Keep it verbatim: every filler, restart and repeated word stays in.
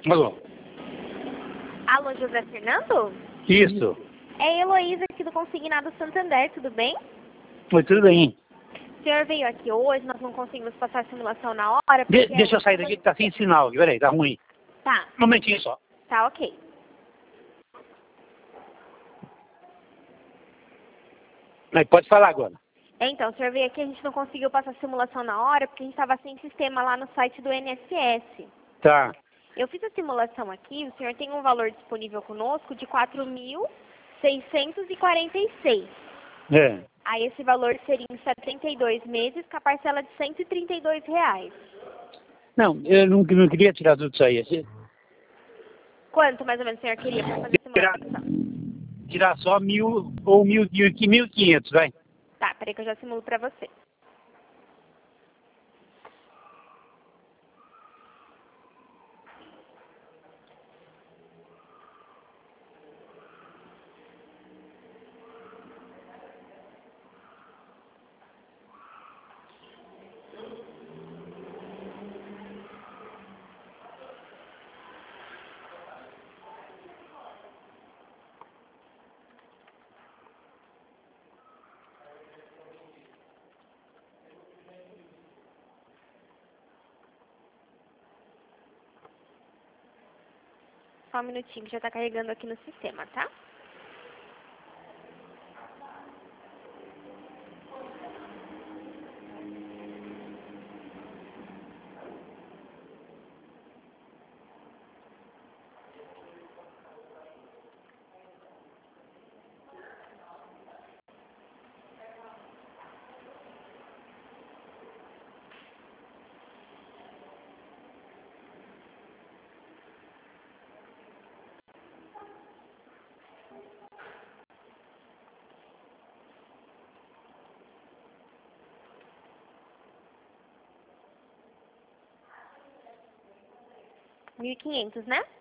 Alô? Alô, José Fernando? Isso. É a Heloísa aqui do Consignado Santander, tudo bem? Foi tudo bem. O senhor veio aqui hoje, nós não conseguimos passar a simulação na hora, De- porque... deixa eu sair daqui que tá sem sinal aqui. Peraí, tá ruim. Tá, Um momentinho só. tá ok. Mas pode falar agora. Então, o senhor veio aqui, a gente não conseguiu passar a simulação na hora, porque a gente estava sem sistema lá no site do I N S S. Tá. Eu fiz a simulação aqui, o senhor tem um valor disponível conosco de quatro mil seiscentos e quarenta e seis. É. Aí esse valor seria em setenta e dois meses, com a parcela de cento e trinta e dois reais. Não, eu não, não queria tirar tudo isso aí. Assim, Quanto mais ou menos o senhor queria para fazer a Tirar, simulação? tirar só mil ou mil, mil, mil e quinhentos, vai. Tá, peraí que eu já simulo para você. Só um minutinho que já está carregando aqui no sistema, tá? mil e quinhentos, né?